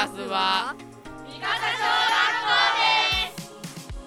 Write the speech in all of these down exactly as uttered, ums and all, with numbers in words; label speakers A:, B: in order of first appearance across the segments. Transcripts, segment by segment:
A: バスは三笠小学校です。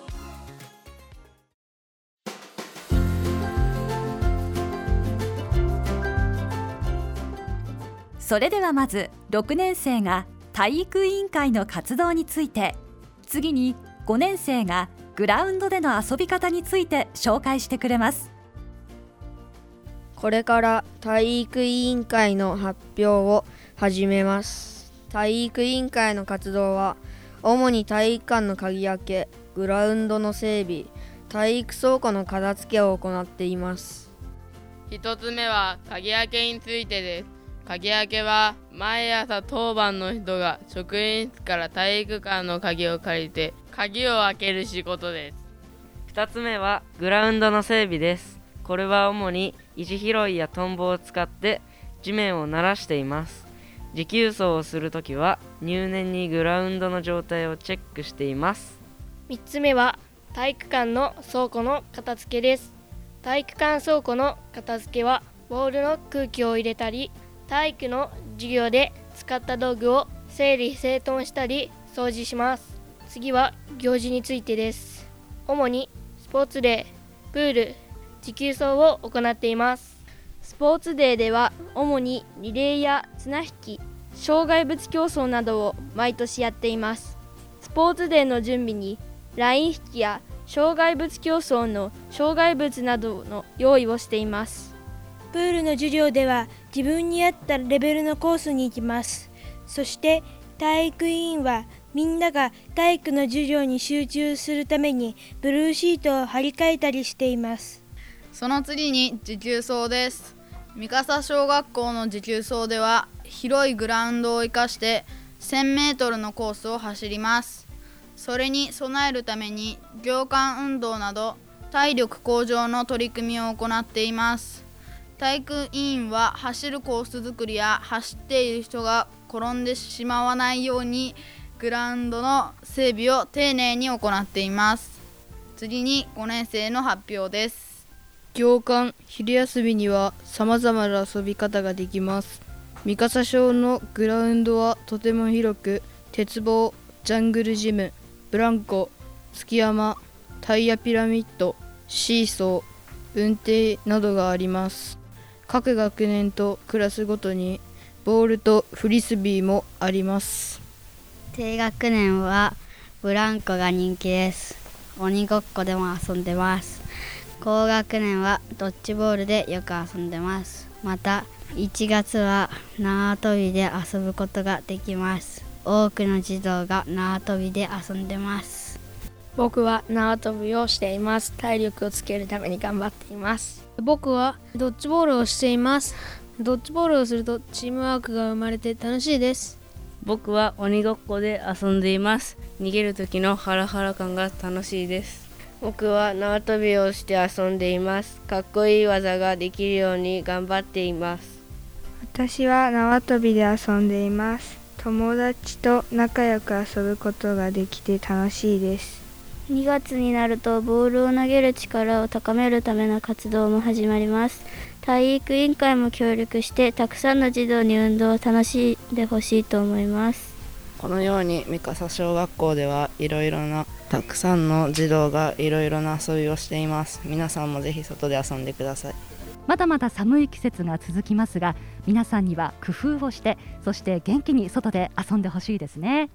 B: それではまずろくねん生が体育委員会の活動について、次にごねん生がグラウンドでの遊び方について紹介してくれます。
C: これから体育委員会の発表を始めます。体育委員会の活動は主に体育館の鍵開け、グラウンドの整備、体育倉庫の片付けを行っています。
A: 一つ目は鍵開けについてです。鍵開けは毎朝当番の人が職員室から体育館の鍵を借りて鍵を開ける仕事です。
D: 二つ目はグラウンドの整備です。これは主に石拾いやトンボを使って地面を慣らしています。持久走をするときは入念にグラウンドの状態をチェックしています。
E: 三つ目は体育館の倉庫の片付けです。体育館倉庫の片付けはボールの空気を入れたり、体育の授業で使った道具を整理整頓したり掃除します。次は行事についてです。主にスポーツデー、プール、持久走を行っています。スポーツデーでは主にリレーや綱引き、障害物競争などを毎年やっています。スポーツデーの準備にライン引きや障害物競争の障害物などの用意をしています。
F: プールの授業では自分に合ったレベルのコースに行きます。そして体育委員はみんなが体育の授業に集中するためにブルーシートを張り替えたりしています。
G: その次に持久走です。三笠小学校の持久走では広いグラウンドを生かしてせんメートルのコースを走ります。それに備えるために行間運動など体力向上の取り組みを行っています。体育委員は走るコース作りや走っている人が転んでしまわないようにグラウンドの整備を丁寧に行っています。次にごねん生の発表です。
C: 行間、昼休みには様々な遊び方ができます。三笠小のグラウンドはとても広く、鉄棒、ジャングルジム、ブランコ、築山、タイヤピラミッド、シーソー、運転などがあります。各学年とクラスごとにボールとフリスビーもあります。
H: 低学年はブランコが人気です。鬼ごっこでも遊んでます。高学年はドッジボールでよく遊んでます。またいちがつは縄跳びで遊ぶことができます。多くの児童が縄跳びで遊んでます。
E: 僕は縄跳びをしています。体力をつけるために頑張っています。
I: 僕はドッジボールをしています。ドッジボールをするとチームワークが生まれて楽しいです。
D: 僕は鬼ごっこで遊んでいます。逃げる時のハラハラ感が楽しいです。
C: 僕は縄跳びをして遊んでいます。かっこいい技ができるように頑張っています。
J: 私は縄跳びで遊んでいます。友達と仲良く遊ぶことができて楽しいです。
K: にがつになるとボールを投げる力を高めるための活動も始まります。体育委員会も協力してたくさんの児童に運動を楽しんでほしいと思います。
D: このように三笠小学校ではいろいろなたくさんの児童がいろいろな遊びをしています。皆さんもぜひ外で遊んでください。
B: まだまだ寒い季節が続きますが、皆さんには工夫をして、そして元気に外で遊んでほしいですね。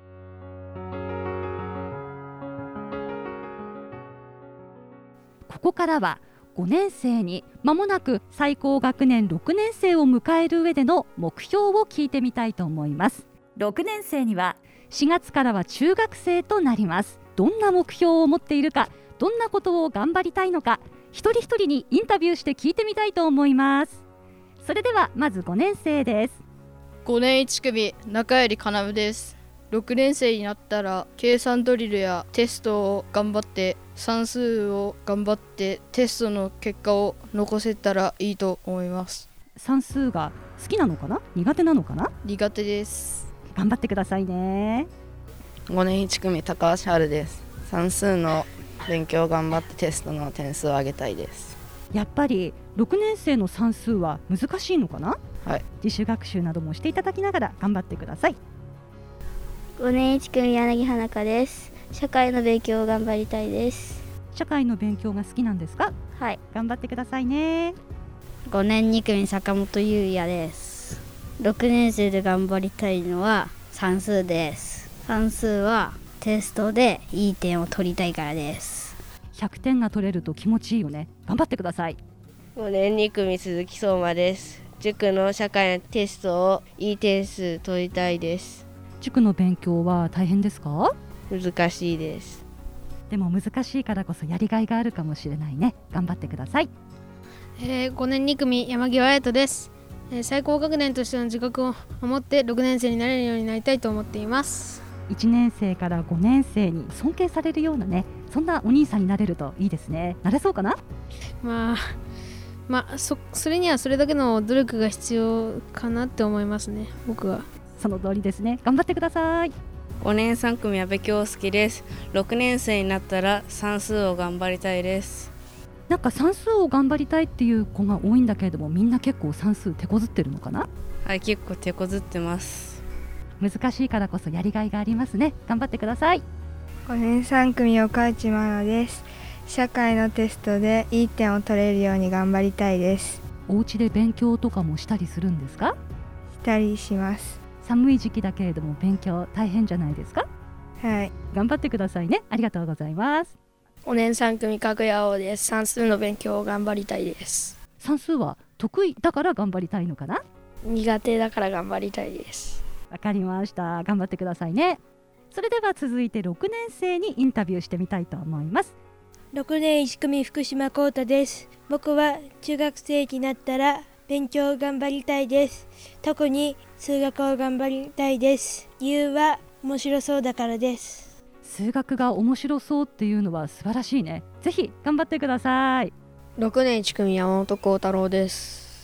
B: ここからはごねん生に間もなく最高学年ろくねん生を迎える上での目標を聞いてみたいと思います。ろくねん生にはしがつからは中学生となります。どんな目標を持っているか、どんなことを頑張りたいのか、一人一人にインタビューして聞いてみたいと思います。それではまずごねん生です。
C: ごねんいち組中槍かなぶです。ろくねん生になったら計算ドリルやテストを頑張って算数を頑張ってテストの結果を残せたらいいと思います。
B: 算数が好きなのかな、苦手なのかな？
C: 苦手です。
B: 頑張ってくださいね。
D: ごねんいち組高橋春です。算数の勉強を頑張ってテストの点数を上げたいです。
B: やっぱりろくねん生の算数は難しいのかな？
D: はい。
B: 自主学習などもしていただきながら頑張ってください。
K: ごねんいち組柳花香です。社会の勉強を頑張りたいです。
B: 社会の勉強が好きなんですか？
K: はい。
B: 頑張ってくださいね。
H: ごねんに組坂本優也です。ろくねん生で頑張りたいのは算数です。算数はテストでいい点を取りたいからです。
B: ひゃくてんが取れると気持ちいいよね。頑張ってください。
L: ごねんに組鈴木相馬です。塾の社会のテストをいい点数取りたいです。
B: 塾の勉強は大変ですか？
L: 難しいです。
B: でも難しいからこそやりがいがあるかもしれないね。頑張ってください。
I: えー、ごねんに組山際彩斗です、えー、最高学年としての自覚を持ってろくねん生になれるようになりたいと思っています。
B: いちねん生からごねん生に尊敬されるようなね、そんなお兄さんになれるといいですね。なれそうかな？
I: まあまあ そ, それにはそれだけの努力が必要かなって思いますね。僕は
B: その通りですね。頑張ってください。
L: ごねんさん組阿部恭介です。ろくねん生になったら算数を頑張りたいです。
B: なんか算数を頑張りたいっていう子が多いんだけれども、みんな結構算数手こずってるのかな？
L: はい、結構手こずってます。
B: 難しいからこそやりがいがありますね。頑張ってください。
J: ごねんさん組岡内真奈です。社会のテストでいい点を取れるように頑張りたいです。
B: お家で勉強とかもしたりするんですか？
J: したりします。
B: 寒い時期だけれども勉強大変じゃないですか？
J: はい。
B: 頑張ってくださいね。ありがとうございます。
E: ごねんさん組角谷王です。算数の勉強を頑張りたいです。
B: 算数は得意だから頑張りたいのかな？
E: 苦手だから頑張りたいです。
B: わかりました。頑張ってくださいね。それでは続いてろくねん生にインタビューしてみたいと思います。
F: ろくねんいち組福島光太です。僕は中学生になったら勉強を頑張りたいです。特に数学を頑張りたいです。理由は面白そうだからです。
B: 数学が面白そうっていうのは素晴らしいね。ぜひ頑張ってください。
C: ろくねんいち組山本幸太郎です。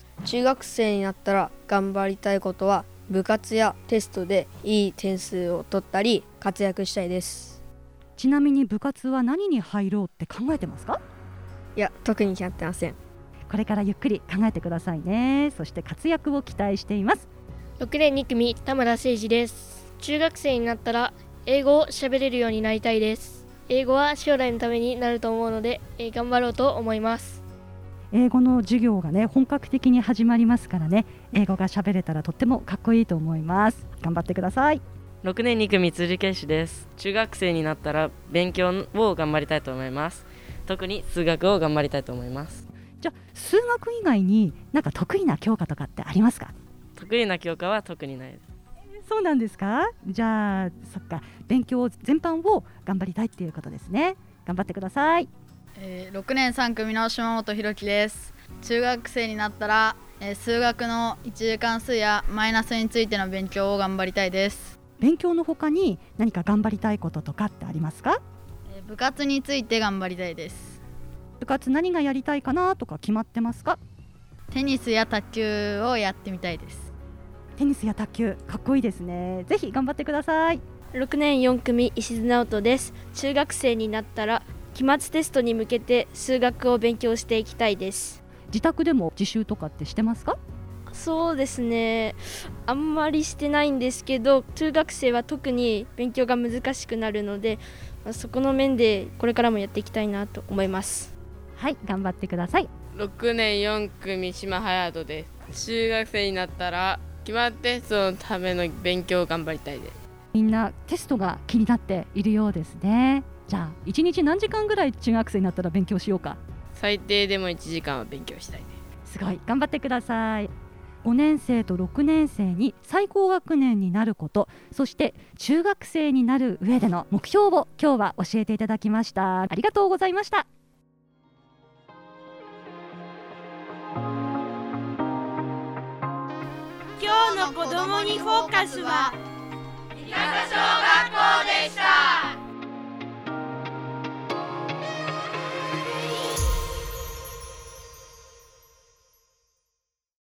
C: 中学生になったら頑張りたいことは部活やテストでいい点数を取ったり活躍したいです。
B: ちなみに部活は何に入ろうって考えてますか？
C: いや、特に決まってません。
B: これからゆっくり考えてくださいね。そして活躍を期待しています。
E: ろくねんに組田村誠二です。中学生になったら英語を喋れるようになりたいです。英語は将来のためになると思うので、えー、頑張ろうと思います。
B: 英語の授業がね本格的に始まりますからね、英語が喋れたらとってもかっこいいと思います。頑張ってください。
D: ろくねんに組辻圭司です。中学生になったら勉強を頑張りたいと思います。特に数学を頑張りたいと思います。
B: じゃあ数学以外になんか得意な教科とかってありますか？
D: 得意な教科は特にないです。
B: そうなんですか？じゃあそっか、勉強全般を頑張りたいっていうことですね。頑張ってください。
G: えー、ろくねんさん組の島本博樹です。中学生になったら、えー、数学の一次関数やマイナスについての勉強を頑張りたいです。
B: 勉強の他に何か頑張りたいこととかってありますか？
G: えー、部活について頑張りたいです。
B: 部活何がやりたいかなとか決まってますか？
G: テニスや卓球をやってみたいです。
B: テニスや卓球かっこいいですね。ぜひ頑張ってください。
K: ろくねんよん組石津直人です。中学生になったら期末テストに向けて数学を勉強していきたいです。
B: 自宅でも自習とかってしてますか？
K: そうですね、あんまりしてないんですけど、中学生は特に勉強が難しくなるので、そこの面でこれからもやっていきたいなと思います。
B: はい、頑張ってください。
A: ろくねんよん組島隼人です。中学生になったら期末テストのための勉強を頑張りたいです。
B: みんなテストが気になっているようですね。じゃあいちにち何時間ぐらい中学生になったら勉強しようか？
A: 最低でもいちじかんは勉強したいです。
B: すごい、頑張ってください。ごねん生とろくねん生に最高学年になること、そして中学生になる上での目標を今日は教えていただきました。ありがとうございました。
F: 今日の子供にフォーカスは
M: 三笠小学